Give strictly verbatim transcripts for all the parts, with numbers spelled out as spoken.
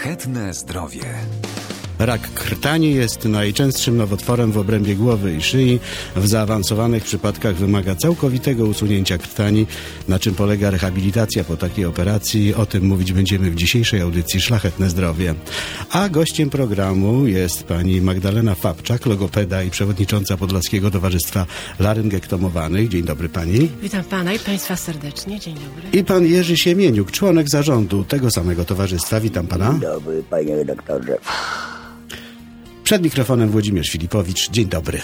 Szlachetne zdrowie. Rak krtani jest najczęstszym nowotworem w obrębie głowy i szyi. W zaawansowanych przypadkach wymaga całkowitego usunięcia krtani. Na czym polega rehabilitacja po takiej operacji? O tym mówić będziemy w dzisiejszej audycji Szlachetne zdrowie. A gościem programu jest pani Magdalena Fabczak, logopeda i przewodnicząca Podlaskiego Towarzystwa Laryngektomowanych. Dzień dobry pani. Witam pana i państwa serdecznie. Dzień dobry. I pan Jerzy Siemieniuk, członek zarządu tego samego towarzystwa. Witam pana. Dzień dobry, panie redaktorze. Przed mikrofonem Włodzimierz Filipowicz. Dzień dobry.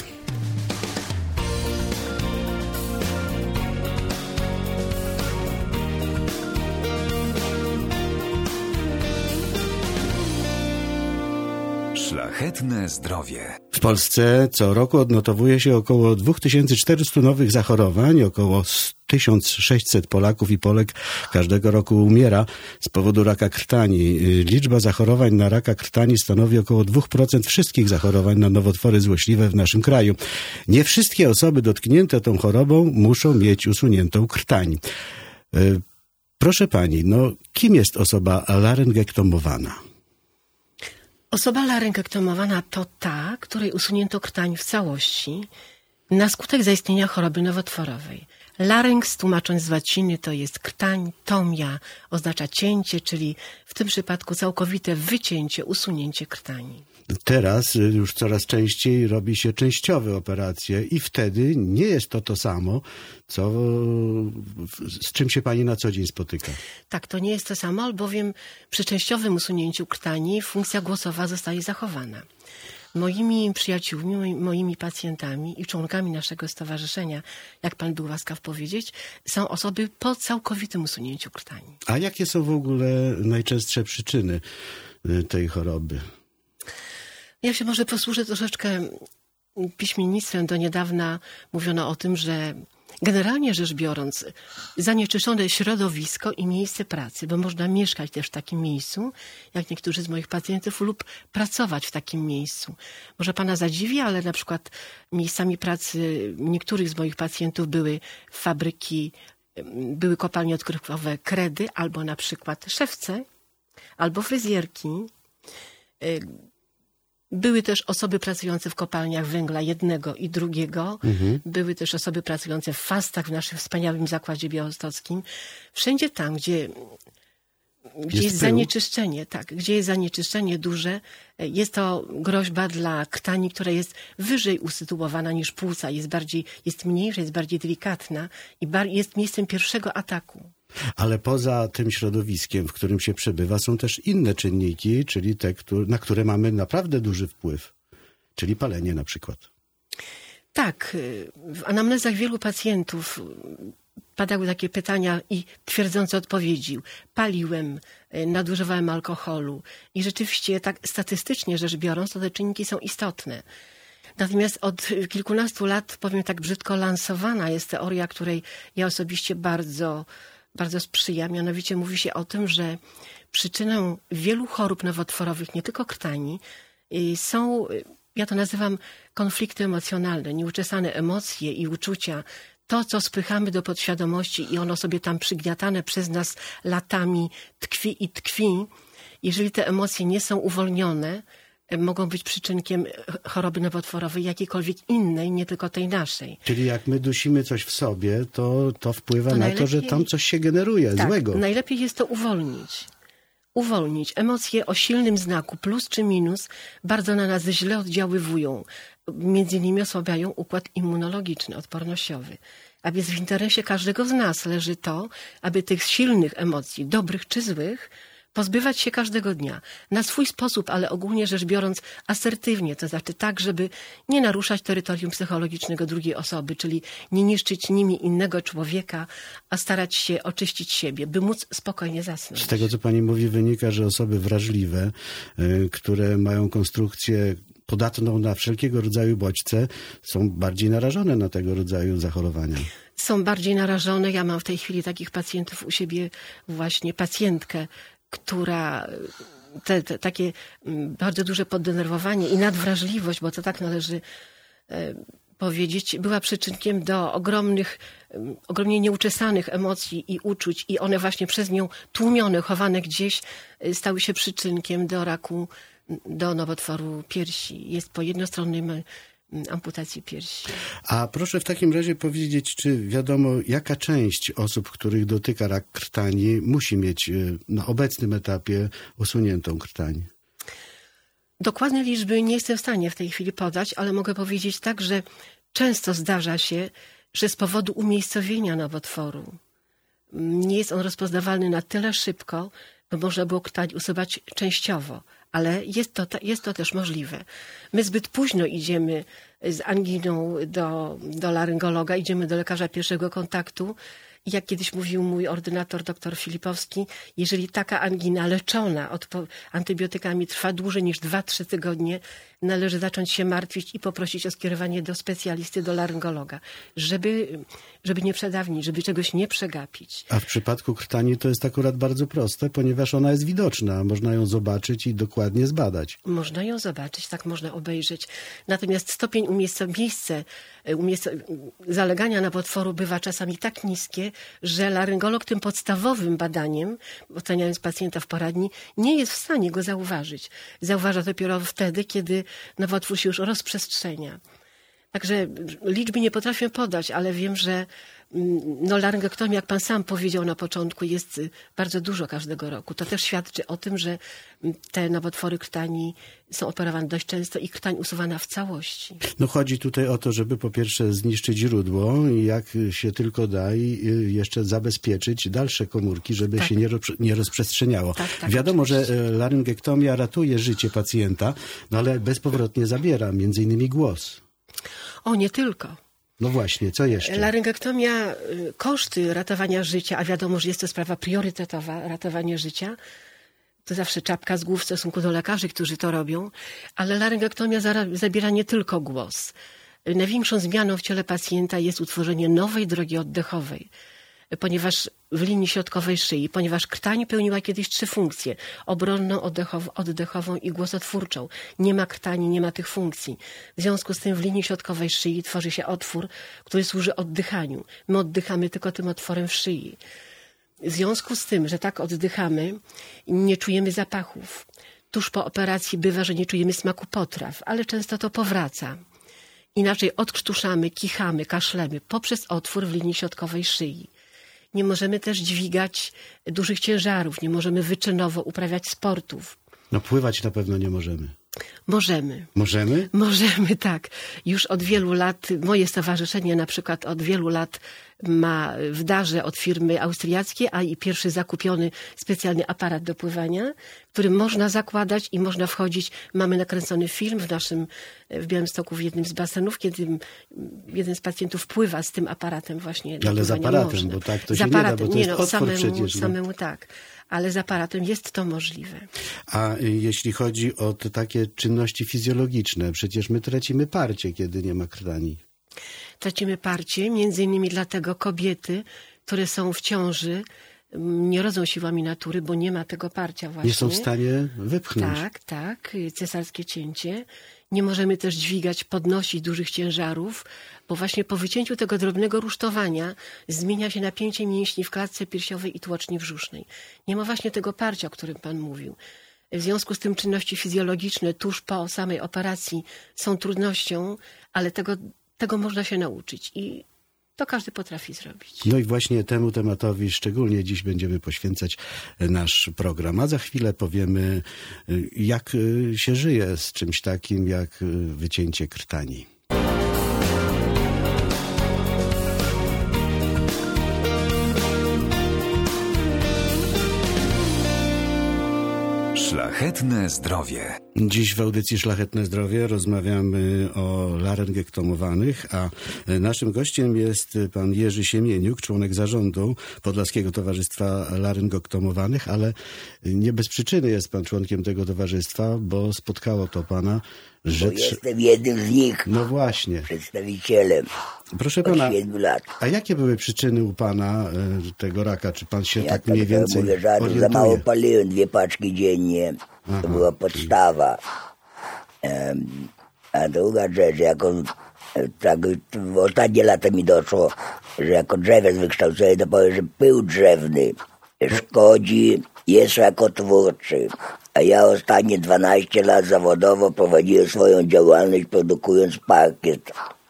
Szlachetne zdrowie. W Polsce co roku odnotowuje się około dwa tysiące czterysta nowych zachorowań. Około tysiąc sześćset Polaków i Polek każdego roku umiera z powodu raka krtani. Liczba zachorowań na raka krtani stanowi około dwa procent wszystkich zachorowań na nowotwory złośliwe w naszym kraju. Nie wszystkie osoby dotknięte tą chorobą muszą mieć usuniętą krtań. Proszę pani, no kim jest osoba laryngektomowana? Osoba laryngektomowana to ta, której usunięto krtań w całości na skutek zaistnienia choroby nowotworowej. Larynx, tłumacząc z łaciny, to jest krtań, tomia oznacza cięcie, czyli w tym przypadku całkowite wycięcie, usunięcie krtani. Teraz już coraz częściej robi się częściowe operacje i wtedy nie jest to to samo, co, z czym się pani na co dzień spotyka. Tak, to nie jest to samo, albowiem przy częściowym usunięciu krtani funkcja głosowa zostaje zachowana. Moimi przyjaciółmi, moimi pacjentami i członkami naszego stowarzyszenia, jak pan był łaskaw powiedzieć, są osoby po całkowitym usunięciu krtani. A jakie są w ogóle najczęstsze przyczyny tej choroby? Ja się może posłużę troszeczkę piśmiennictwem. Do niedawna mówiono o tym, że generalnie rzecz biorąc zanieczyszczone środowisko i miejsce pracy, bo można mieszkać też w takim miejscu, jak niektórzy z moich pacjentów, lub pracować w takim miejscu. Może pana zadziwi, ale na przykład miejscami pracy niektórych z moich pacjentów były fabryki, były kopalnie odkrywkowe kredy, albo na przykład szewce, albo fryzjerki. Były też osoby pracujące w kopalniach węgla jednego i drugiego. Mhm. Były też osoby pracujące w fastach w naszym wspaniałym zakładzie białostockim. Wszędzie tam, gdzie, gdzie jest, jest zanieczyszczenie, tak, gdzie jest zanieczyszczenie duże, jest to groźba dla krtani, która jest wyżej usytuowana niż płuca, jest bardziej, jest mniejsza, jest bardziej delikatna i bar- jest miejscem pierwszego ataku. Ale poza tym środowiskiem, w którym się przebywa, są też inne czynniki, czyli te, na które mamy naprawdę duży wpływ, czyli palenie na przykład. Tak, w anamnezach wielu pacjentów padały takie pytania i twierdzące odpowiedzi. Paliłem, nadużywałem alkoholu i rzeczywiście tak statystycznie rzecz biorąc, to te czynniki są istotne. Natomiast od kilkunastu lat, powiem tak brzydko, lansowana jest teoria, której ja osobiście bardzo bardzo sprzyja. Mianowicie mówi się o tym, że przyczyną wielu chorób nowotworowych, nie tylko krtani, są, ja to nazywam konflikty emocjonalne, nieuczesane emocje i uczucia. To, co spychamy do podświadomości i ono sobie tam przygniatane przez nas latami tkwi i tkwi. Jeżeli te emocje nie są uwolnione, mogą być przyczynkiem choroby nowotworowej jakiejkolwiek innej, nie tylko tej naszej. Czyli jak my dusimy coś w sobie, to, to wpływa to na to, że tam coś się generuje tak, złego. Najlepiej jest to uwolnić. Uwolnić. Emocje o silnym znaku, plus czy minus, bardzo na nas źle oddziaływują. Między innymi osłabiają układ immunologiczny, odpornościowy. A więc w interesie każdego z nas leży to, aby tych silnych emocji, dobrych czy złych, pozbywać się każdego dnia. Na swój sposób, ale ogólnie rzecz biorąc asertywnie, to znaczy tak, żeby nie naruszać terytorium psychologicznego drugiej osoby, czyli nie niszczyć nimi innego człowieka, a starać się oczyścić siebie, by móc spokojnie zasnąć. Z tego, co pani mówi, wynika, że osoby wrażliwe, y, które mają konstrukcję podatną na wszelkiego rodzaju bodźce, są bardziej narażone na tego rodzaju zachorowania. Są bardziej narażone. Ja mam w tej chwili takich pacjentów u siebie, właśnie pacjentkę, która te, te, takie bardzo duże poddenerwowanie i nadwrażliwość, bo to tak należy e, powiedzieć, była przyczynkiem do ogromnych, ogromnie nieuczesanych emocji i uczuć i one właśnie przez nią tłumione, chowane gdzieś stały się przyczynkiem do raku, do nowotworu piersi. Jest po jednostronnej amputacji piersi. A proszę w takim razie powiedzieć, czy wiadomo, jaka część osób, których dotyka rak krtani, musi mieć na obecnym etapie usuniętą krtań? Dokładne liczby nie jestem w stanie w tej chwili podać, ale mogę powiedzieć tak, że często zdarza się, że z powodu umiejscowienia nowotworu nie jest on rozpoznawalny na tyle szybko, by można było krtań usuwać częściowo, ale jest to, jest to też możliwe. My zbyt późno idziemy z anginą do, do laryngologa, idziemy do lekarza pierwszego kontaktu. I jak kiedyś mówił mój ordynator dr Filipowski, jeżeli taka angina leczona odpo- antybiotykami trwa dłużej niż dwa trzy tygodnie, należy zacząć się martwić i poprosić o skierowanie do specjalisty, do laryngologa, żeby, żeby nie przedawnić, żeby czegoś nie przegapić. A w przypadku krtani to jest akurat bardzo proste, ponieważ ona jest widoczna. Można ją zobaczyć i dokładnie zbadać. Można ją zobaczyć, tak można obejrzeć. Natomiast stopień umiejsco- miejsce umiejsco- zalegania nowotworu bywa czasami tak niskie, że laryngolog tym podstawowym badaniem, oceniając pacjenta w poradni, nie jest w stanie go zauważyć. Zauważa dopiero wtedy, kiedy nowotwór się już rozprzestrzenia. Także liczby nie potrafię podać, ale wiem, że no, laryngektomii, jak pan sam powiedział na początku, jest bardzo dużo każdego roku. To też świadczy o tym, że te nowotwory krtani są operowane dość często i krtań usuwana w całości. No chodzi tutaj o to, żeby po pierwsze zniszczyć źródło, jak się tylko da, i jeszcze zabezpieczyć dalsze komórki, żeby tak. się nie, roz- nie rozprzestrzeniało. Tak, tak, Wiadomo, oczywiście. że laryngektomia ratuje życie pacjenta, no ale bezpowrotnie zabiera między innymi głos. O, nie tylko. No właśnie, co jeszcze? Laryngektomia, koszty ratowania życia, a wiadomo, że jest to sprawa priorytetowa, ratowanie życia, to zawsze czapka z głów w stosunku do lekarzy, którzy to robią, ale laryngektomia zabiera nie tylko głos. Największą zmianą w ciele pacjenta jest utworzenie nowej drogi oddechowej, ponieważ w linii środkowej szyi, ponieważ krtań pełniła kiedyś trzy funkcje, obronną, oddechową, oddechową i głosotwórczą. Nie ma krtani, nie ma tych funkcji. W związku z tym w linii środkowej szyi tworzy się otwór, który służy oddychaniu. My oddychamy tylko tym otworem w szyi. W związku z tym, że tak oddychamy, nie czujemy zapachów. Tuż po operacji bywa, że nie czujemy smaku potraw, ale często to powraca. Inaczej odkrztuszamy, kichamy, kaszlemy poprzez otwór w linii środkowej szyi. Nie możemy też dźwigać dużych ciężarów, nie możemy wyczynowo uprawiać sportów. No pływać na pewno nie możemy. Możemy. Możemy? Możemy, tak. Już od wielu lat, moje stowarzyszenie na przykład od wielu lat ma w darze od firmy austriackiej, a i pierwszy zakupiony specjalny aparat do pływania, który można zakładać i można wchodzić. Mamy nakręcony film w naszym, w Białymstoku, w jednym z basenów, kiedy jeden z pacjentów pływa z tym aparatem właśnie do Ale pływania. z aparatem, można. bo tak to z się aparatem, nie da, bo to nie jest no, otwór samemu, przecież. No. samemu tak. Ale z aparatem jest to możliwe. A jeśli chodzi o te takie czynności fizjologiczne, przecież my tracimy parcie, kiedy nie ma krtani. Tracimy parcie, między innymi dlatego kobiety, które są w ciąży, nie rodzą siłami natury, bo nie ma tego parcia właśnie. Nie są w stanie wypchnąć. Tak, tak, cesarskie cięcie. Nie możemy też dźwigać, podnosić dużych ciężarów, bo właśnie po wycięciu tego drobnego rusztowania zmienia się napięcie mięśni w klatce piersiowej i tłoczni brzusznej. Nie ma właśnie tego parcia, o którym pan mówił. W związku z tym czynności fizjologiczne tuż po samej operacji są trudnością, ale tego, tego można się nauczyć i to każdy potrafi zrobić. No i właśnie temu tematowi szczególnie dziś będziemy poświęcać nasz program. A za chwilę powiemy, jak się żyje z czymś takim jak wycięcie krtani. Szlachetne zdrowie. Dziś w audycji Szlachetne Zdrowie rozmawiamy o laryngektomowanych, a naszym gościem jest pan Jerzy Siemieniuk, członek zarządu Podlaskiego Towarzystwa Laryngektomowanych, ale nie bez przyczyny jest pan członkiem tego towarzystwa, bo spotkało to pana, że... Bo jestem jednym z nich, No właśnie. przedstawicielem Proszę od pana, siedmiu lat. a jakie były przyczyny u pana e, tego raka? Czy pan się Ja tak mniej więcej mówię, że za orientuje? mało paliłem, dwie paczki dziennie. To była podstawa. Um, a druga rzecz, jak on Tak, w ostatnie lata mi doszło, że jako drzewiec wykształcony, to powiem, że pył drzewny szkodzi, jest rakotwórczy. A ja ostatnie dwanaście lat zawodowo prowadziłem swoją działalność, produkując parkiet.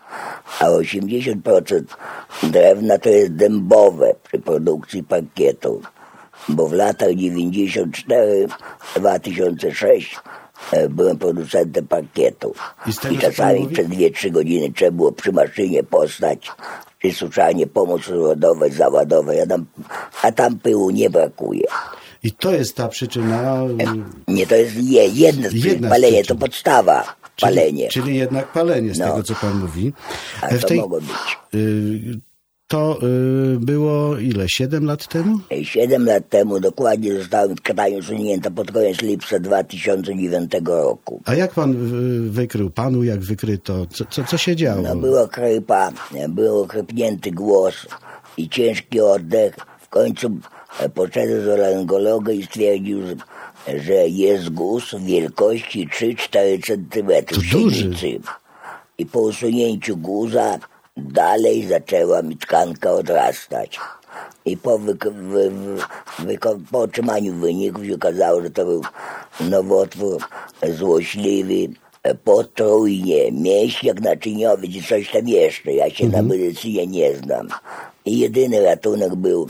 A osiemdziesiąt procent drewna to jest dębowe przy produkcji parkietu. Bo w latach dziewięćdziesiąt cztery do dwa tysiące szóstego byłem producentem parkietu. I, I czasami przez dwie trzy godziny trzeba było przy maszynie postać, czy suszanie, pomóc rozładować, załadować, a tam, a tam pyłu nie brakuje. I to jest ta przyczyna... Nie, to jest je, jedna z przyczyn. Palenie z to podstawa. Czyli, palenie. Czyli jednak palenie z no. tego, co pan mówi. A w to tej, mogło być. Y, to y, było ile? Siedem lat temu? Siedem lat temu dokładnie zostałem w Krtaniu usunięta pod koniec lipca dwa tysiące dziewiątego roku. A jak pan wykrył? Panu jak wykryto? Co, co, co się działo? No była chrypa, był ochrypnięty głos i ciężki oddech. W końcu poszedłem do laryngologa i stwierdził, że jest guz wielkości trzy cztery centymetry w sinicy. I po usunięciu guza dalej zaczęła mi tkanka odrastać. I po, wyk- wy- wy- po otrzymaniu wyników się okazało, że to był nowotwór złośliwy, potrójnie, mięśniak naczyniowy czy coś tam jeszcze. Ja się mhm. na medycynie nie znam. I jedyny ratunek był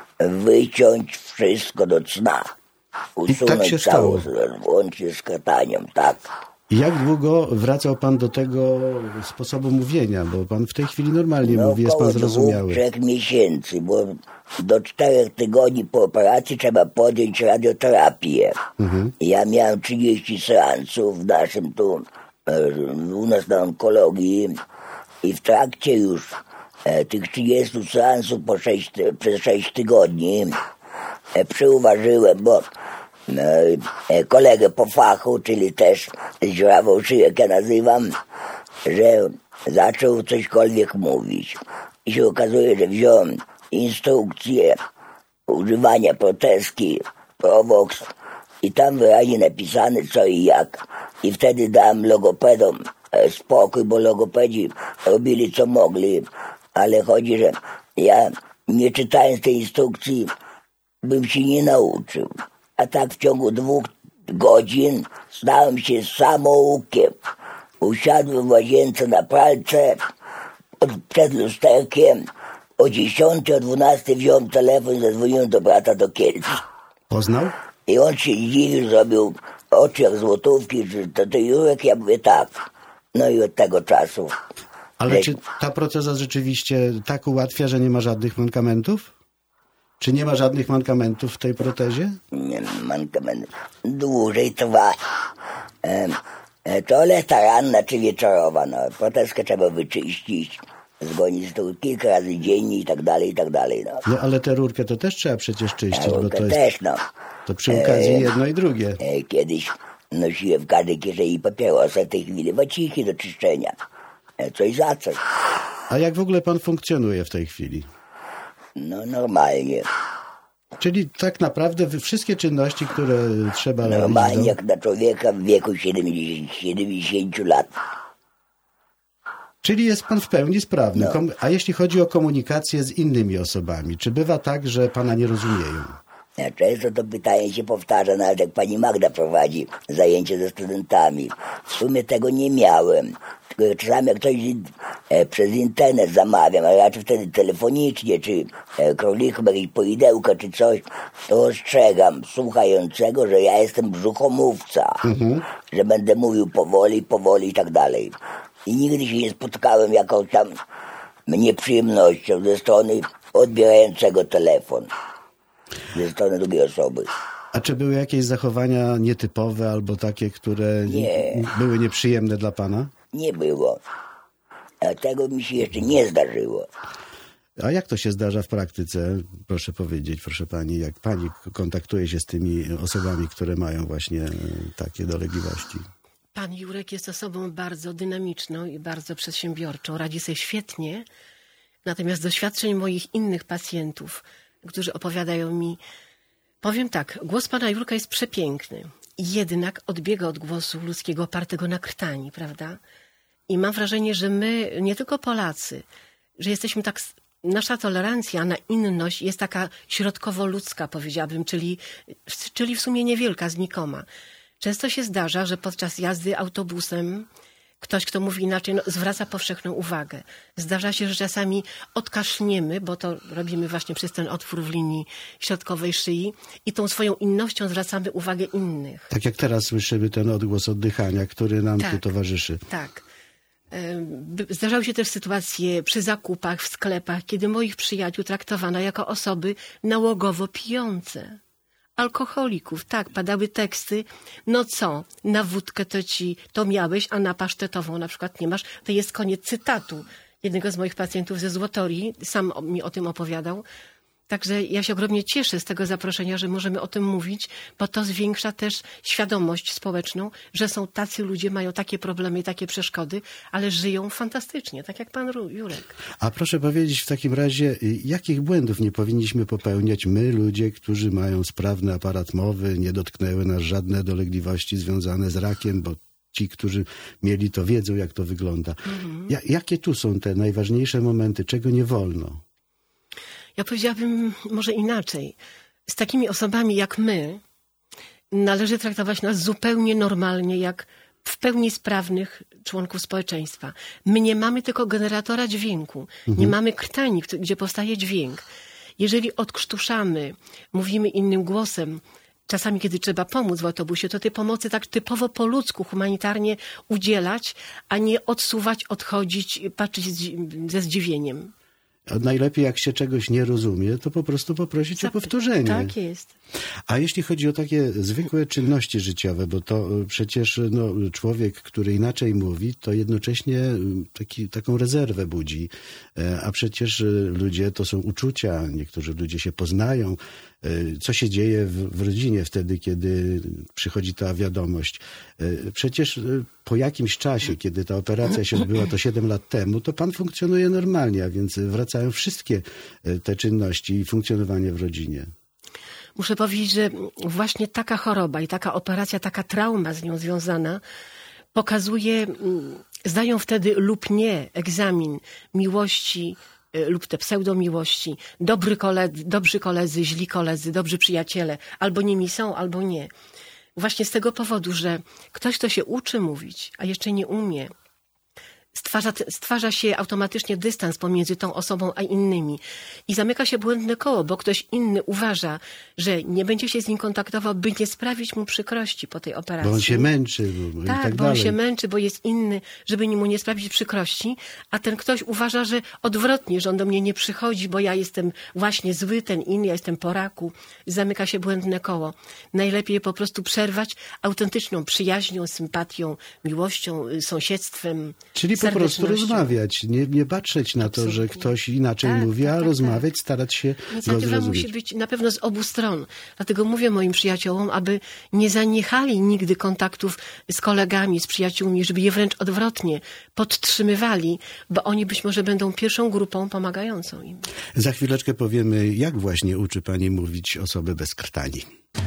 wyciąć wszystko do cna. Usunąć I tak się stało. Łącznie z krtaniem, tak. Jak długo wracał pan do tego sposobu mówienia? Bo pan w tej chwili normalnie no, mówi, jest pan zrozumiały. trzech miesięcy, bo do czterech tygodni po operacji trzeba podjąć radioterapię. Mhm. Ja miałem trzydzieści seansów w naszym tu, u nas na onkologii i w trakcie już e, tych trzydziestu seansów po sześć, przez sześć tygodni e, przyuważyłem, bo e, kolegę po fachu, czyli też dziurawą szyję, jak ja nazywam, że zaczął cośkolwiek mówić. I się okazuje, że wziąłem instrukcję używania proteski Provox i tam wyraźnie napisane co i jak. I wtedy dałem logopedom spokój, bo logopedzi robili co mogli, ale chodzi, że ja nie czytając tej instrukcji bym się nie nauczył. A tak w ciągu dwóch godzin stałem się samoukiem. Usiadłem w łazience na pralce pod, przed lusterkiem. O dziesiątej, o dwunastej wziąłem telefon i zadzwoniłem do brata do Kielc. Poznał? I on się zdziwił, zrobił oczy jak złotówki, że to ty Jurek? Ja mówię tak. No i od tego czasu. Ale że... czy ta proteza rzeczywiście tak ułatwia, że nie ma żadnych mankamentów? Czy nie ma żadnych mankamentów w tej protezie? Nie, mankament dłużej trwa. E, e, toaleta ranna czy wieczorowa. No, protezkę trzeba wyczyścić, zgonić z tyłu kilka razy dziennie i tak dalej, i tak dalej. No, no ale tę rurkę to też trzeba przecież czyścić, A bo to jest... też, no. To przy okazji e, jedno i drugie. E, kiedyś nosiłem w każdej kieszeni papierosa, w tej chwili waciki do czyszczenia. E, coś za coś. A jak w ogóle pan funkcjonuje w tej chwili? No normalnie. Czyli tak naprawdę wszystkie czynności, które trzeba robić... Normalnie jak na człowieka w wieku siedemdziesięciu lat. Czyli jest pan w pełni sprawny. No. A jeśli chodzi o komunikację z innymi osobami, czy bywa tak, że pana nie rozumieją? Ja często to pytanie się powtarza, nawet jak pani Magda prowadzi zajęcie ze studentami. W sumie tego nie miałem. Tylko czasami jak coś e, przez internet zamawiam, ale raczej wtedy telefonicznie, czy e, królikom jakieś poidełka, czy coś, to ostrzegam słuchającego, że ja jestem brzuchomówca, mhm. że będę mówił powoli, powoli i tak dalej. I nigdy się nie spotkałem jakąś tam nieprzyjemnością ze strony odbierającego telefon. Ze strony drugiej osoby. A czy były jakieś zachowania nietypowe albo takie, które nie. były nieprzyjemne dla pana? Nie było. A tego mi się jeszcze nie zdarzyło. A jak to się zdarza w praktyce? Proszę powiedzieć, proszę pani, jak pani kontaktuje się z tymi osobami, które mają właśnie takie dolegliwości? Pan Jurek jest osobą bardzo dynamiczną i bardzo przedsiębiorczą. Radzi sobie świetnie. Natomiast doświadczeń moich innych pacjentów, którzy opowiadają mi, powiem tak, głos pana Jurka jest przepiękny. Jednak odbiega od głosu ludzkiego opartego na krtani, prawda? I mam wrażenie, że my, nie tylko Polacy, że jesteśmy tak... Nasza tolerancja na inność jest taka środkowo-ludzka, powiedziałabym, czyli, czyli w sumie niewielka, znikoma. Często się zdarza, że podczas jazdy autobusem ktoś, kto mówi inaczej, no, zwraca powszechną uwagę. Zdarza się, że czasami odkaszniemy, bo to robimy właśnie przez ten otwór w linii środkowej szyi i tą swoją innością zwracamy uwagę innych. Tak jak teraz słyszymy ten odgłos oddychania, który nam tak, tu towarzyszy. Tak. Zdarzały się też sytuacje przy zakupach, w sklepach, kiedy moich przyjaciół traktowano jako osoby nałogowo pijące. Alkoholików, tak, padały teksty, no co, na wódkę to ci to miałeś, a na pasztetową na przykład nie masz. To jest koniec cytatu jednego z moich pacjentów ze Złotorii, sam mi o tym opowiadał. Także ja się ogromnie cieszę z tego zaproszenia, że możemy o tym mówić, bo to zwiększa też świadomość społeczną, że są tacy ludzie, mają takie problemy i takie przeszkody, ale żyją fantastycznie, tak jak pan Jurek. A proszę powiedzieć w takim razie, jakich błędów nie powinniśmy popełniać my, ludzie, którzy mają sprawny aparat mowy, nie dotknęły nas żadne dolegliwości związane z rakiem, bo ci, którzy mieli to, wiedzą, jak to wygląda. Mhm. Ja, jakie tu są te najważniejsze momenty, czego nie wolno? Ja powiedziałabym może inaczej. Z takimi osobami jak my należy traktować nas zupełnie normalnie, jak w pełni sprawnych członków społeczeństwa. My nie mamy tylko generatora dźwięku, mhm. nie mamy krtani, gdzie powstaje dźwięk. Jeżeli odkrztuszamy, mówimy innym głosem, czasami kiedy trzeba pomóc w autobusie, to tej pomocy tak typowo po ludzku, humanitarnie udzielać, a nie odsuwać, odchodzić, patrzeć ze zdziwieniem. A najlepiej, jak się czegoś nie rozumie, to po prostu poprosić o powtórzenie. Tak jest. A jeśli chodzi o takie zwykłe czynności życiowe, bo to przecież no, człowiek, który inaczej mówi, to jednocześnie taki, taką rezerwę budzi. A przecież ludzie to są uczucia, niektórzy ludzie się poznają. Co się dzieje w, w rodzinie wtedy, kiedy przychodzi ta wiadomość. Przecież po jakimś czasie, kiedy ta operacja się odbyła, to siedem lat temu, to pan funkcjonuje normalnie, a więc wracają wszystkie te czynności i funkcjonowanie w rodzinie. Muszę powiedzieć, że właśnie taka choroba i taka operacja, taka trauma z nią związana pokazuje, zdają wtedy lub nie egzamin miłości lub te pseudomiłości, dobry koledzy, dobrzy koledzy, źli koledzy, dobrzy przyjaciele, albo nimi są, albo nie. Właśnie z tego powodu, że ktoś, kto się uczy mówić, a jeszcze nie umie, Stwarza, stwarza się automatycznie dystans pomiędzy tą osobą a innymi i zamyka się błędne koło, bo ktoś inny uważa, że nie będzie się z nim kontaktował, by nie sprawić mu przykrości po tej operacji. Bo on się męczy. Bo tak, i tak bo dalej. on się męczy, bo jest inny, żeby mu nie sprawić przykrości, a ten ktoś uważa, że odwrotnie, że on do mnie nie przychodzi, bo ja jestem właśnie zły, ten inny, ja jestem po raku. Zamyka się błędne koło. Najlepiej po prostu przerwać autentyczną przyjaźnią, sympatią, miłością, sąsiedztwem. Czyli po prostu rozmawiać, nie, nie patrzeć na to, że ktoś inaczej tak, mówi, tak, a tak, rozmawiać, tak. starać się Inicjatywa go zrozumieć. musi być na pewno z obu stron. Dlatego mówię moim przyjaciołom, aby nie zaniechali nigdy kontaktów z kolegami, z przyjaciółmi, żeby je wręcz odwrotnie podtrzymywali, bo oni być może będą pierwszą grupą pomagającą im. Za chwileczkę powiemy, jak właśnie uczy pani mówić osoby bez krtani.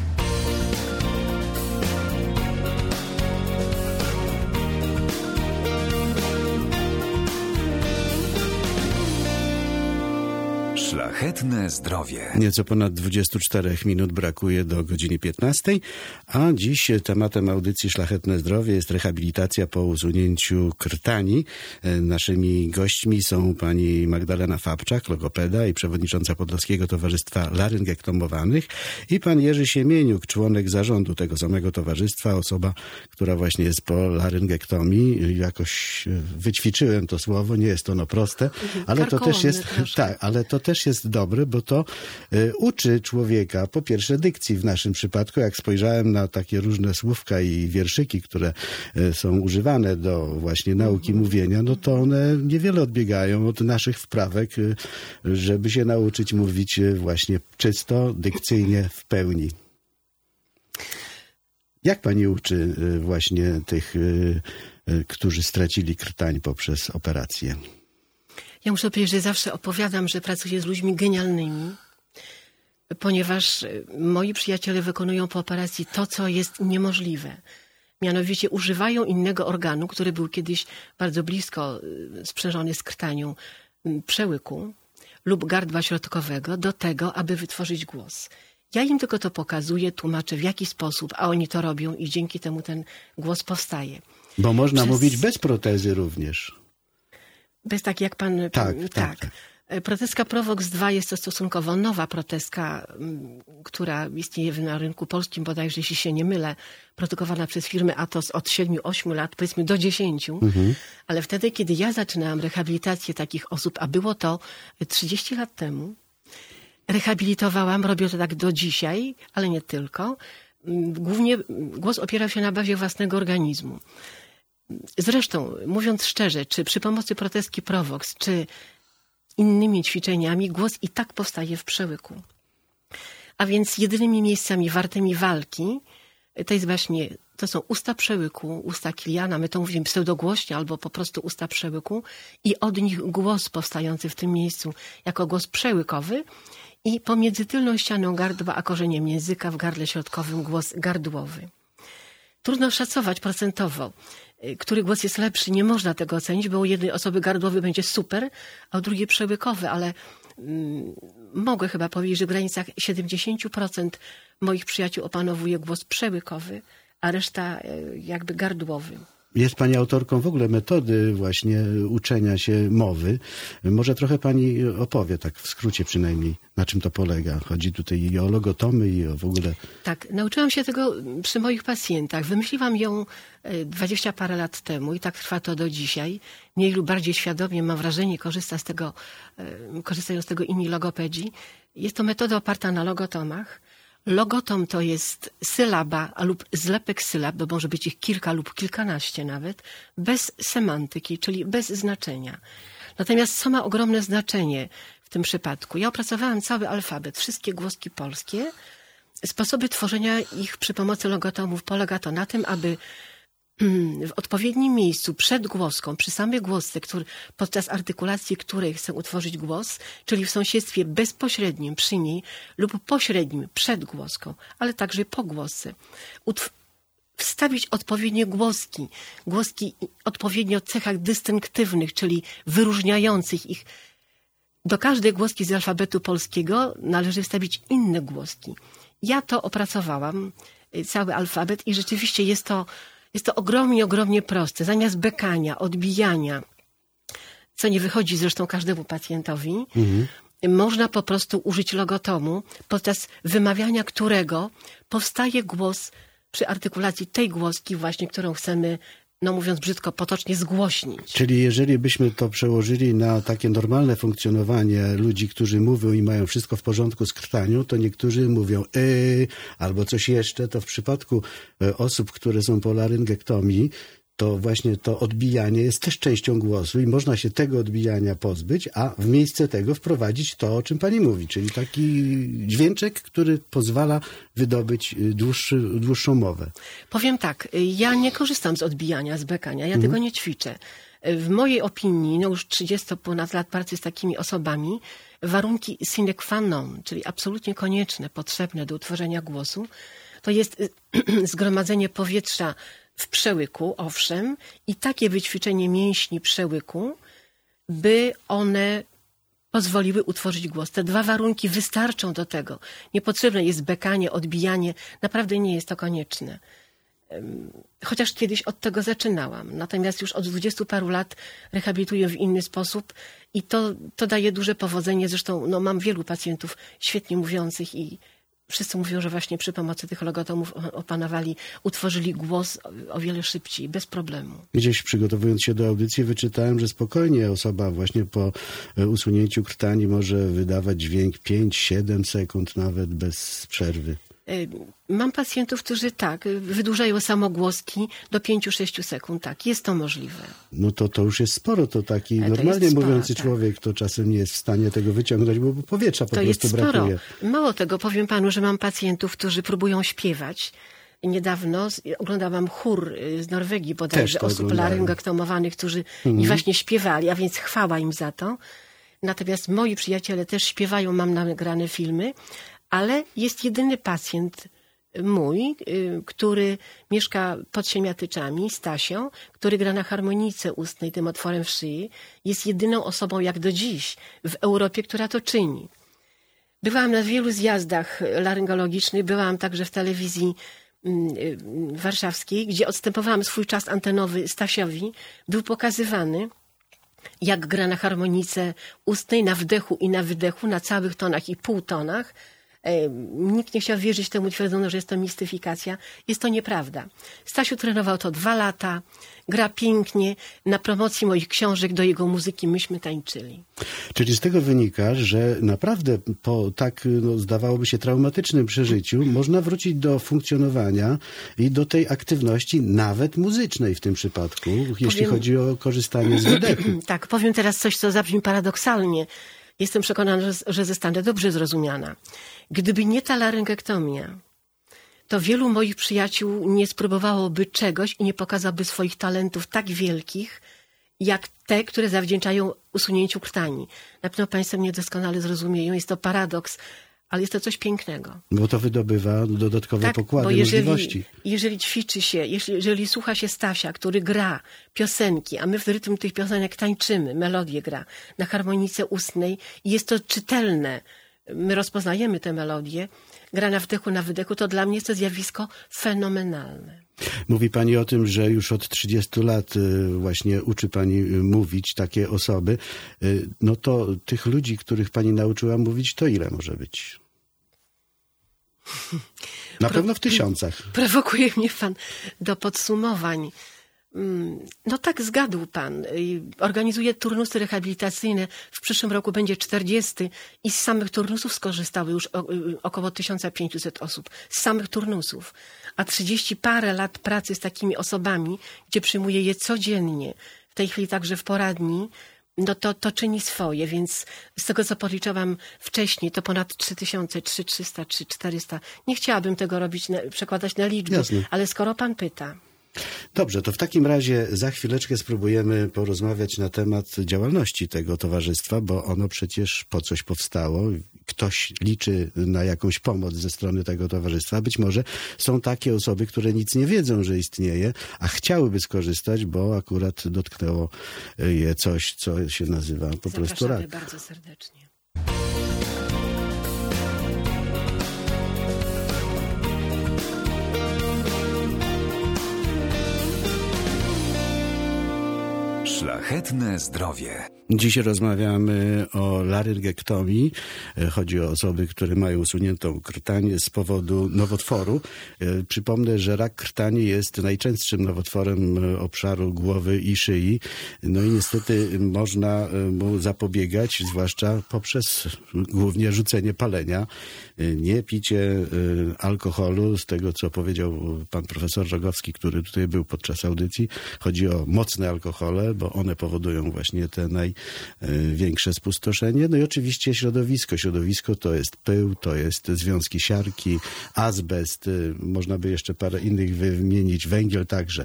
Szlachetne zdrowie. Nieco ponad dwadzieścia cztery minut brakuje do godziny piętnastej, a dziś tematem audycji Szlachetne zdrowie jest rehabilitacja po usunięciu krtani. Naszymi gośćmi są pani Magdalena Fabczak, logopeda i przewodnicząca Podlaskiego Towarzystwa Laryngektomowanych, i pan Jerzy Siemieniuk, członek zarządu tego samego towarzystwa, osoba, która właśnie jest po laryngektomii. Jakoś wyćwiczyłem to słowo, nie jest ono proste, ale to też jest tak, ale to też jest dobre, bo to y, uczy człowieka po pierwsze dykcji w naszym przypadku. Jak spojrzałem na takie różne słówka i wierszyki, które y, są używane do właśnie nauki mówienia, no to one niewiele odbiegają od naszych wprawek, y, żeby się nauczyć mówić y, właśnie czysto, dykcyjnie, w pełni. Jak pani uczy y, właśnie tych, y, y, którzy stracili krtań poprzez operację? Ja muszę powiedzieć, że zawsze opowiadam, że pracuję z ludźmi genialnymi, ponieważ moi przyjaciele wykonują po operacji to, co jest niemożliwe. Mianowicie używają innego organu, który był kiedyś bardzo blisko sprzężony z krtanią, przełyku lub gardła środkowego do tego, aby wytworzyć głos. Ja im tylko to pokazuję, tłumaczę w jaki sposób, a oni to robią i dzięki temu ten głos powstaje. Bo można Przez... mówić bez protezy również. Bez tak jak pan... Tak, tak. tak. tak. Protezka Provox dwa jest to stosunkowo nowa protezka, która istnieje na rynku polskim, bodajże, jeśli się nie mylę, produkowana przez firmę Atos od siedmiu ośmiu lat, powiedzmy do dziesięciu. Mhm. Ale wtedy, kiedy ja zaczynałam rehabilitację takich osób, a było to trzydzieści lat temu, rehabilitowałam, robię to tak do dzisiaj, ale nie tylko. Głównie głos opierał się na bazie własnego organizmu. Zresztą, mówiąc szczerze, czy przy pomocy protezki Provox, czy innymi ćwiczeniami, głos i tak powstaje w przełyku. A więc jedynymi miejscami wartymi walki to jest właśnie, to są usta przełyku, usta Kiliana, my to mówimy pseudogłośnie albo po prostu usta przełyku i od nich głos powstający w tym miejscu jako głos przełykowy i pomiędzy tylną ścianą gardła a korzeniem języka w gardle środkowym głos gardłowy. Trudno szacować procentowo, który głos jest lepszy, nie można tego ocenić, bo u jednej osoby gardłowy będzie super, a u drugiej przełykowy, ale mm, mogę chyba powiedzieć, że w granicach siedemdziesiąt procent moich przyjaciół opanowuje głos przełykowy, a reszta jakby gardłowy. Jest pani autorką w ogóle metody właśnie uczenia się mowy. Może trochę pani opowie, tak w skrócie przynajmniej, na czym to polega. Chodzi tutaj i o logotomy, i o w ogóle... Tak, nauczyłam się tego przy moich pacjentach. Wymyśliłam ją dwadzieścia parę lat temu i tak trwa to do dzisiaj. Mniej lub bardziej świadomie, mam wrażenie, korzysta z tego, korzystają z tego inni logopedzi. Jest to metoda oparta na logotomach. Logotom to jest sylaba lub zlepek sylab, bo może być ich kilka lub kilkanaście nawet, bez semantyki, czyli bez znaczenia. Natomiast co ma ogromne znaczenie w tym przypadku? Ja opracowałam cały alfabet, wszystkie głoski polskie. Sposoby tworzenia ich przy pomocy logotomów polega to na tym, aby w odpowiednim miejscu przed głoską, przy samej głosce, który, podczas artykulacji której chcę utworzyć głos, czyli w sąsiedztwie bezpośrednim przy niej lub pośrednim przed głoską, ale także po głosce, utw- wstawić odpowiednie głoski, głoski odpowiednio o cechach dystynktywnych, czyli wyróżniających ich. Do każdej głoski z alfabetu polskiego należy wstawić inne głoski. Ja to opracowałam, cały alfabet, i rzeczywiście jest to Jest to ogromnie, ogromnie proste. Zamiast bekania, odbijania, co nie wychodzi zresztą każdemu pacjentowi, mhm. można po prostu użyć logotomu, podczas wymawiania którego powstaje głos przy artykulacji tej głoski właśnie, którą chcemy, no mówiąc brzydko, potocznie zgłośnić. Czyli jeżeli byśmy to przełożyli na takie normalne funkcjonowanie ludzi, którzy mówią i mają wszystko w porządku z krtanią, to niektórzy mówią yy, albo coś jeszcze, to w przypadku osób, które są po laryngektomii, to właśnie to odbijanie jest też częścią głosu i można się tego odbijania pozbyć, a w miejsce tego wprowadzić to, o czym pani mówi, czyli taki dźwięczek, który pozwala wydobyć dłuższy, dłuższą mowę. Powiem tak, ja nie korzystam z odbijania, z bekania, ja mhm. tego nie ćwiczę. W mojej opinii, no już trzydzieści ponad lat pracy z takimi osobami, warunki sine qua non, czyli absolutnie konieczne, potrzebne do utworzenia głosu, to jest zgromadzenie powietrza w przełyku, owszem, i takie wyćwiczenie mięśni przełyku, by one pozwoliły utworzyć głos. Te dwa warunki wystarczą do tego. Niepotrzebne jest bekanie, odbijanie. Naprawdę nie jest to konieczne. Chociaż kiedyś od tego zaczynałam. Natomiast już od dwudziestu paru lat rehabilituję w inny sposób i to, to daje duże powodzenie. Zresztą no, mam wielu pacjentów świetnie mówiących i wszyscy mówią, że właśnie przy pomocy tych logotomów opanowali, utworzyli głos o wiele szybciej, bez problemu. Gdzieś przygotowując się do audycji wyczytałem, że spokojnie osoba właśnie po usunięciu krtani może wydawać dźwięk pięć siedem sekund nawet bez przerwy. Mam pacjentów, którzy tak, wydłużają samogłoski do pięciu sześciu sekund. Tak, jest to możliwe. No to to już jest sporo. To taki to normalnie sporo, mówiący tak. człowiek to czasem nie jest w stanie tego wyciągnąć, bo powietrza po to prostu jest sporo. brakuje. Mało tego, powiem panu, że mam pacjentów, którzy próbują śpiewać. Niedawno oglądałam chór z Norwegii bodajże osób laryngektomowanych, którzy mhm. właśnie śpiewali, a więc chwała im za to. Natomiast moi przyjaciele też śpiewają, mam nagrane filmy. Ale jest jedyny pacjent mój, który mieszka pod Siemiatyczami, Stasio, który gra na harmonice ustnej, tym otworem w szyi, jest jedyną osobą jak do dziś w Europie, która to czyni. Byłam na wielu zjazdach laryngologicznych, byłam także w telewizji warszawskiej, gdzie odstępowałam swój czas antenowy Stasiowi. Był pokazywany, jak gra na harmonice ustnej, na wdechu i na wydechu, na całych tonach i półtonach. Nikt nie chciał wierzyć temu, twierdzono, że jest to mistyfikacja. Jest to nieprawda. Stasiu trenował to dwa lata, gra pięknie. Na promocji moich książek do jego muzyki myśmy tańczyli. Czyli z tego wynika, że naprawdę po tak, no, zdawałoby się, traumatycznym przeżyciu można wrócić do funkcjonowania i do tej aktywności, nawet muzycznej w tym przypadku, jeśli powiem, chodzi o korzystanie z wydechu. Tak, powiem teraz coś, co zabrzmi paradoksalnie. Jestem przekonana, że, że zostanę dobrze zrozumiana. Gdyby nie ta laryngektomia, to wielu moich przyjaciół nie spróbowałoby czegoś i nie pokazałoby swoich talentów tak wielkich, jak te, które zawdzięczają usunięciu krtani. Na pewno Państwo mnie doskonale zrozumieją. Jest to paradoks, ale jest to coś pięknego. Bo to wydobywa dodatkowe tak, pokłady bo jeżeli, możliwości. Jeżeli ćwiczy się, jeżeli, jeżeli słucha się Stasia, który gra piosenki, a my w rytm tych piosenek tańczymy, melodię gra na harmonice ustnej i jest to czytelne, my rozpoznajemy tę melodię, gra na wdechu, na wydechu, to dla mnie jest to zjawisko fenomenalne. Mówi pani o tym, że już od trzydziestu lat właśnie uczy pani mówić takie osoby. No to tych ludzi, których pani nauczyła mówić, to ile może być? Na Pro... pewno w tysiącach. Prowokuje mnie pan do podsumowań. No tak, zgadł pan. Organizuję turnusy rehabilitacyjne. W przyszłym roku będzie czterdzieści i z samych turnusów skorzystały już około tysiąc pięćset osób. Z samych turnusów. A trzydzieści parę lat pracy z takimi osobami, gdzie przyjmuję je codziennie, w tej chwili także w poradni, no to, to czyni swoje, więc z tego, co policzyłam wcześniej, to ponad trzy tysiące, trzy tysiące trzysta, trzy tysiące czterysta. Nie chciałabym tego robić, na, przekładać na liczby, Jasne. Ale skoro pan pyta. Dobrze, to w takim razie za chwileczkę spróbujemy porozmawiać na temat działalności tego towarzystwa, bo ono przecież po coś powstało. Ktoś liczy na jakąś pomoc ze strony tego towarzystwa. Być może są takie osoby, które nic nie wiedzą, że istnieje, a chciałyby skorzystać, bo akurat dotknęło je coś, co się nazywa po prostu rak. Zapraszamy bardzo serdecznie. Szlachetne zdrowie. Dziś rozmawiamy o laryngektomii. Chodzi o osoby, które mają usuniętą krtań z powodu nowotworu. Przypomnę, że rak krtani jest najczęstszym nowotworem obszaru głowy i szyi. No i niestety można mu zapobiegać, zwłaszcza poprzez głównie rzucenie palenia, nie picie alkoholu. Z tego, co powiedział pan profesor Rogowski, który tutaj był podczas audycji, chodzi o mocne alkohole, bo one powodują właśnie te największe spustoszenie. No i oczywiście środowisko. Środowisko to jest pył, to jest związki siarki, azbest, można by jeszcze parę innych wymienić, węgiel także.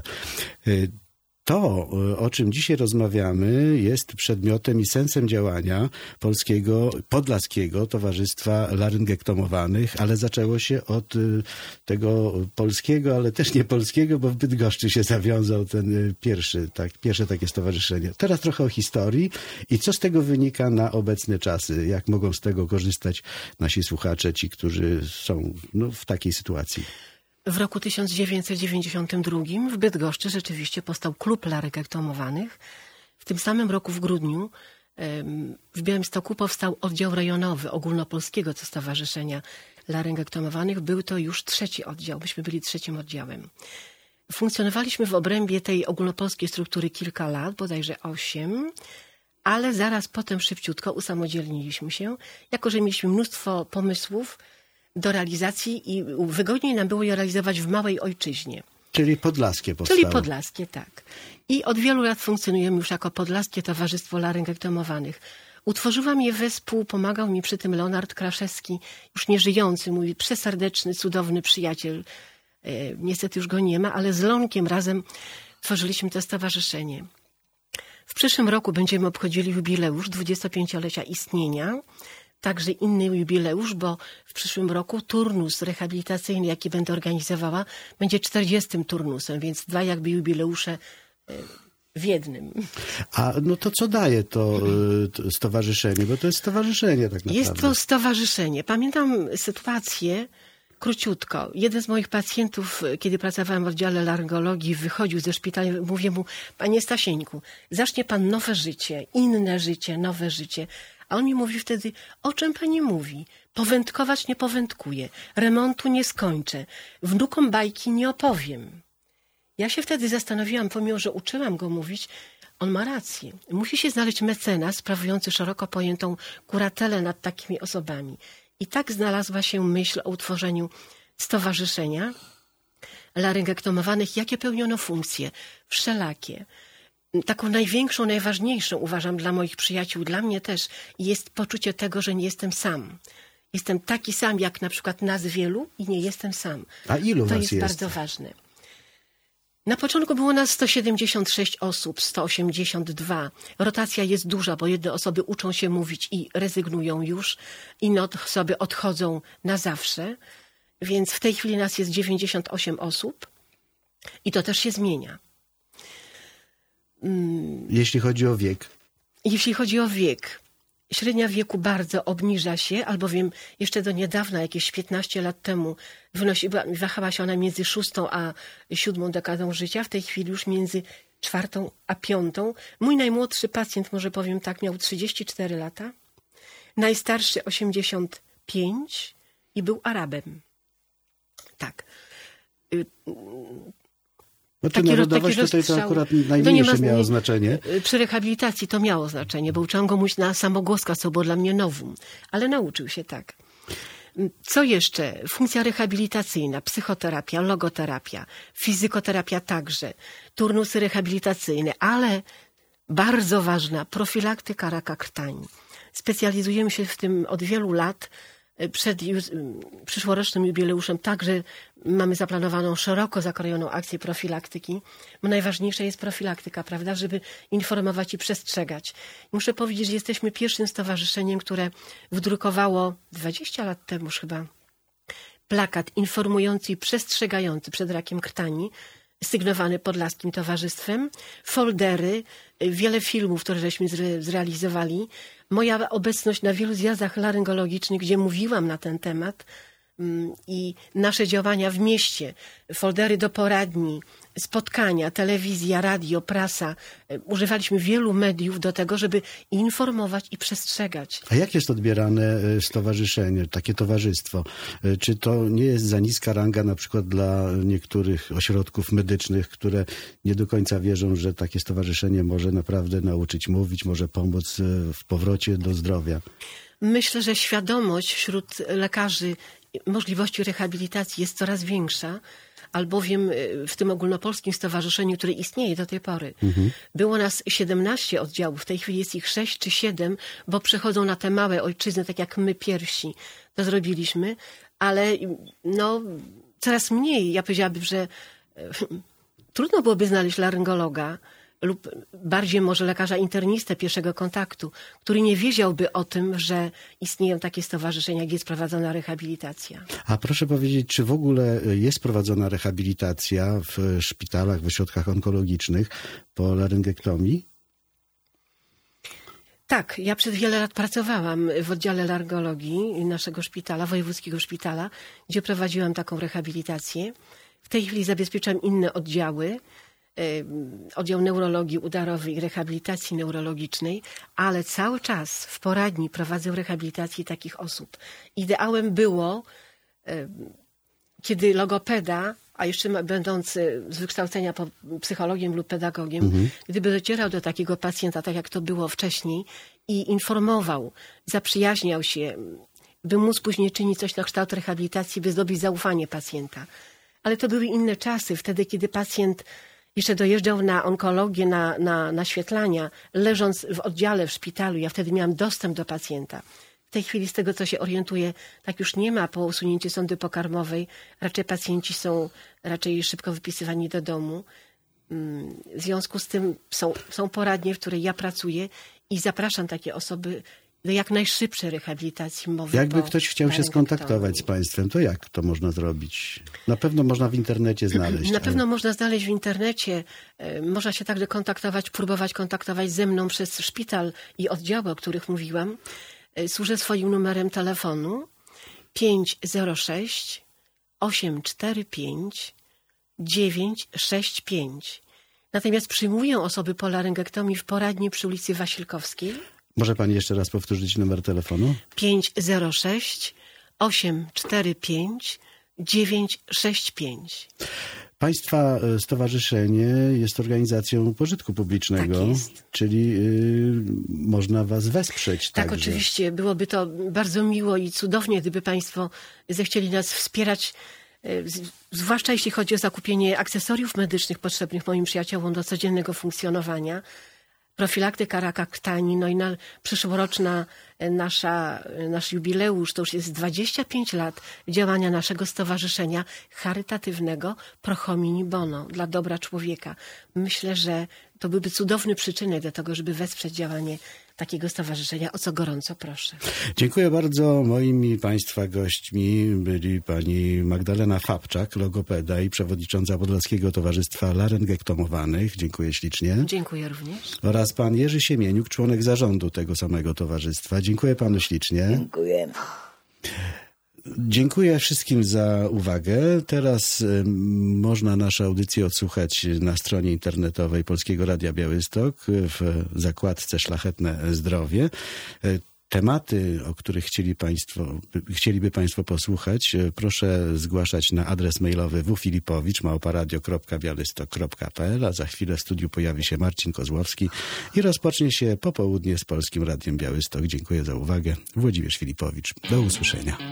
To, o czym dzisiaj rozmawiamy, jest przedmiotem i sensem działania Polskiego, Podlaskiego Towarzystwa Laryngektomowanych, ale zaczęło się od tego polskiego, ale też nie polskiego, bo w Bydgoszczy się zawiązał ten pierwszy, tak, pierwsze takie stowarzyszenie. Teraz trochę o historii i co z tego wynika na obecne czasy, jak mogą z tego korzystać nasi słuchacze, ci, którzy są no, w takiej sytuacji. W roku tysiąc dziewięćset dziewięćdziesiątym drugim w Bydgoszczy rzeczywiście powstał klub laryngektomowanych. W tym samym roku w grudniu w Białymstoku powstał oddział rejonowy Ogólnopolskiego Stowarzyszenia Laryngektomowanych. Był to już trzeci oddział. Myśmy byli trzecim oddziałem. Funkcjonowaliśmy w obrębie tej ogólnopolskiej struktury kilka lat, bodajże osiem, ale zaraz potem szybciutko usamodzielniliśmy się, jako że mieliśmy mnóstwo pomysłów do realizacji i wygodniej nam było je realizować w małej ojczyźnie. Czyli podlaskie powstało. Czyli podlaskie, tak. I od wielu lat funkcjonujemy już jako Podlaskie Towarzystwo Laryngektomowanych. Utworzyłam je wespół, pomagał mi przy tym Leonard Kraszewski, już nieżyjący, mój przeserdeczny, cudowny przyjaciel. E, niestety już go nie ma, ale z Lonkiem razem tworzyliśmy to stowarzyszenie. W przyszłym roku będziemy obchodzili jubileusz dwudziestopięciolecia istnienia. także inny jubileusz, bo w przyszłym roku turnus rehabilitacyjny, jaki będę organizowała, będzie czterdziestym turnusem, więc dwa jakby jubileusze w jednym. A no to co daje to, to stowarzyszenie? Bo to jest stowarzyszenie tak naprawdę. Jest to stowarzyszenie. Pamiętam sytuację, króciutko. Jeden z moich pacjentów, kiedy pracowałam w oddziale laryngologii, wychodził ze szpitala i mówię mu: panie Stasieńku, zacznie pan nowe życie, inne życie, nowe życie. A on mi mówi wtedy: o czym pani mówi? Powędkować nie powędkuję, remontu nie skończę, wnukom bajki nie opowiem. Ja się wtedy zastanowiłam, pomimo że uczyłam go mówić, on ma rację. Musi się znaleźć mecenas sprawujący szeroko pojętą kuratelę nad takimi osobami. I tak znalazła się myśl o utworzeniu stowarzyszenia laryngektomowanych, jakie pełniono funkcje, wszelakie. Taką największą, najważniejszą uważam dla moich przyjaciół, dla mnie też jest poczucie tego, że nie jestem sam. Jestem taki sam jak na przykład nas wielu i nie jestem sam. A ilu to was jest, jest bardzo ważne. Na początku było nas sto siedemdziesiąt sześć osób, sto osiemdziesiąt dwa. Rotacja jest duża, bo jedne osoby uczą się mówić i rezygnują już. Inne osoby odchodzą na zawsze. Więc w tej chwili nas jest dziewięćdziesiąt osiem osób i to też się zmienia. Jeśli chodzi o wiek? Jeśli chodzi o wiek, średnia wieku bardzo obniża się, albowiem jeszcze do niedawna, jakieś piętnaście lat temu, wynosiła, wahała się ona między szóstą a siódmą dekadą życia, w tej chwili już między czwartą a piątą. Mój najmłodszy pacjent, może powiem tak, miał trzydzieści cztery lata, najstarszy osiemdziesiąt pięć i był Arabem. Tak. No to narodowość tutaj to akurat najmniejsze to miało znaczenie. Przy rehabilitacji to miało znaczenie, bo uczyłam go mówić na samogłoska, co było dla mnie nowum. Ale nauczył się tak. Co jeszcze? Funkcja rehabilitacyjna, psychoterapia, logoterapia, fizykoterapia także, turnusy rehabilitacyjne, ale bardzo ważna profilaktyka raka krtani. Specjalizujemy się w tym od wielu lat. Przed przyszłorocznym jubileuszem także mamy zaplanowaną szeroko zakrojoną akcję profilaktyki. Bo najważniejsza jest profilaktyka, prawda, żeby informować i przestrzegać. Muszę powiedzieć, że jesteśmy pierwszym stowarzyszeniem, które wydrukowało dwadzieścia lat temu już chyba plakat informujący i przestrzegający przed rakiem krtani, sygnowany Podlaskim Towarzystwem, foldery, wiele filmów, które żeśmy zre zrealizowali. Moja obecność na wielu zjazdach laryngologicznych, gdzie mówiłam na ten temat, i nasze działania w mieście, foldery do poradni, spotkania, telewizja, radio, prasa. Używaliśmy wielu mediów do tego, żeby informować i przestrzegać. A jak jest odbierane stowarzyszenie, takie towarzystwo? Czy to nie jest za niska ranga na przykład dla niektórych ośrodków medycznych, które nie do końca wierzą, że takie stowarzyszenie może naprawdę nauczyć mówić, może pomóc w powrocie do zdrowia? Myślę, że świadomość wśród lekarzy możliwości rehabilitacji jest coraz większa, albowiem w tym ogólnopolskim stowarzyszeniu, które istnieje do tej pory, mhm. było nas siedemnaście oddziałów, w tej chwili jest ich sześć czy siedem, bo przechodzą na te małe ojczyzny, tak jak my pierwsi to zrobiliśmy, ale no, coraz mniej. Ja powiedziałabym, że trudno byłoby znaleźć laryngologa, lub bardziej może lekarza internistę pierwszego kontaktu, który nie wiedziałby o tym, że istnieją takie stowarzyszenia, gdzie jest prowadzona rehabilitacja. A proszę powiedzieć, czy w ogóle jest prowadzona rehabilitacja w szpitalach, w ośrodkach onkologicznych po laryngektomii? Tak, ja przez wiele lat pracowałam w oddziale laryngologii naszego szpitala, wojewódzkiego szpitala, gdzie prowadziłam taką rehabilitację. W tej chwili zabezpieczam inne oddziały, oddział neurologii udarowej i rehabilitacji neurologicznej, ale cały czas w poradni prowadzę rehabilitację takich osób. Ideałem było, kiedy logopeda, a jeszcze będący z wykształcenia psychologiem lub pedagogiem, mhm. gdyby docierał do takiego pacjenta, tak jak to było wcześniej, i informował, zaprzyjaźniał się, by móc później czynić coś na kształt rehabilitacji, by zdobyć zaufanie pacjenta. Ale to były inne czasy, wtedy kiedy pacjent jeszcze dojeżdżał na onkologię, na, na naświetlania, leżąc w oddziale w szpitalu. Ja wtedy miałam dostęp do pacjenta. W tej chwili z tego, co się orientuję, tak już nie ma po usunięciu sondy pokarmowej. Raczej pacjenci są raczej szybko wypisywani do domu. W związku z tym są, są poradnie, w której ja pracuję i zapraszam takie osoby do jak najszybszej rehabilitacji mowy. Jakby po ktoś chciał się laryngektomii. skontaktować z państwem, to jak to można zrobić? Na pewno można w internecie znaleźć. Na ale- pewno można znaleźć w internecie. E, Można się także kontaktować, próbować kontaktować ze mną przez szpital i oddziały, o których mówiłam. E, Służę swoim numerem telefonu pięć zero sześć osiem cztery pięć dziewięć sześć pięć. Natomiast przyjmuję osoby po laryngektomii w poradni przy ulicy Wasilkowskiej Może pani jeszcze raz powtórzyć numer telefonu? pięć zero sześć osiem cztery pięć dziewięć sześć pięć. Państwa e, stowarzyszenie jest organizacją pożytku publicznego, Tak jest. czyli y, można was wesprzeć Tak, także. oczywiście. Byłoby to bardzo miło i cudownie, gdyby Państwo zechcieli nas wspierać, e, z- zwłaszcza jeśli chodzi o zakupienie akcesoriów medycznych potrzebnych moim przyjaciołom do codziennego funkcjonowania, profilaktyka raka krtani, no i na przyszłoroczna e, nasza, e, nasz jubileusz, to już jest dwadzieścia pięć lat działania naszego stowarzyszenia charytatywnego Pro Homini Bono, dla dobra człowieka. Myślę, że to byłby cudowny przyczynek do tego, żeby wesprzeć działanie takiego stowarzyszenia, o co gorąco proszę. Dziękuję bardzo. Moimi państwa gośćmi byli pani Magdalena Fabczak, logopeda i przewodnicząca Podlaskiego Towarzystwa Laryngektomowanych. Dziękuję ślicznie. Dziękuję również. Oraz pan Jerzy Siemieniuk, członek zarządu tego samego towarzystwa. Dziękuję panu ślicznie. Dziękuję. Dziękuję wszystkim za uwagę. Teraz y, można nasze audycje odsłuchać na stronie internetowej Polskiego Radia Białystok w zakładce Szlachetne Zdrowie. Y, Tematy, o których chcieli państwo, chcieliby Państwo posłuchać, y, proszę zgłaszać na adres mailowy w filipowicz małpa radio kropka białystok kropka p l, a za chwilę w studiu pojawi się Marcin Kozłowski i rozpocznie się popołudnie z Polskim Radiem Białystok. Dziękuję za uwagę. Włodzimierz Filipowicz. Do usłyszenia.